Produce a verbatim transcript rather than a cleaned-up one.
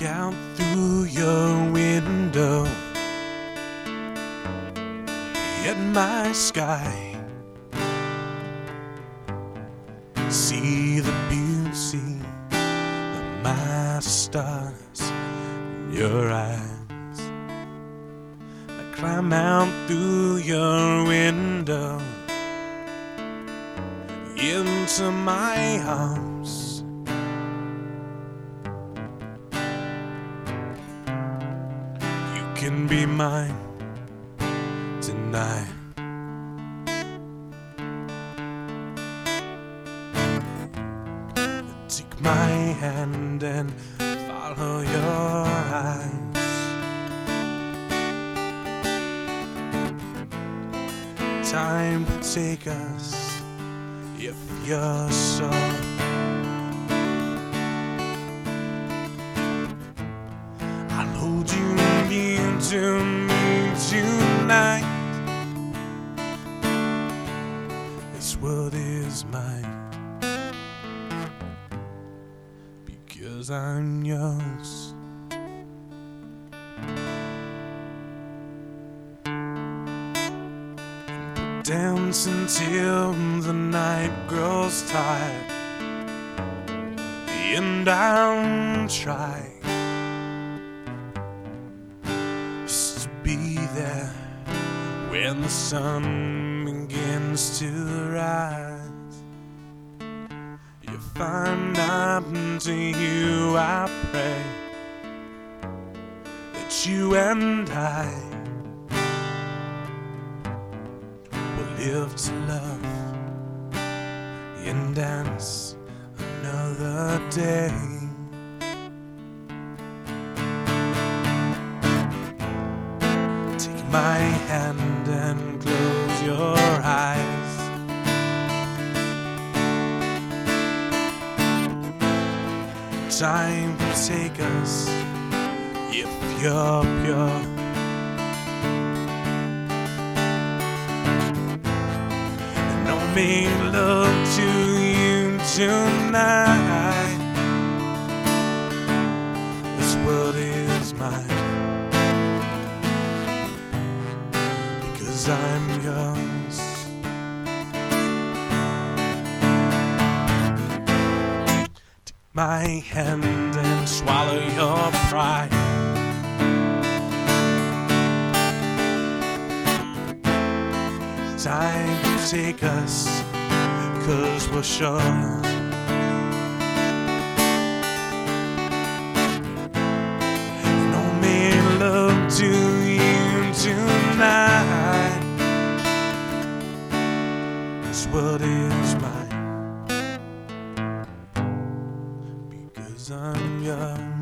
Look out through your window at my sky. See the beauty of my stars in your eyes. I climb out through your window into my arms. You can be mine tonight. Take my hand and follow your eyes. Time will take us if you're so. I'll hold you near to me tonight. This world is mine, because I'm yours. Dance until the night grows tired, and I'll try just to be there when the sun begins to rise. If I'm not to you, I pray that you and I live to love and dance another day. Take my hand and close your eyes. Time will take us if you're pure. Make love to you tonight. This world is mine, because I'm yours. Take my hand and swallow your pride. Time to take us, 'cause we're sure. No make love to you tonight. This world is mine, because I'm yours.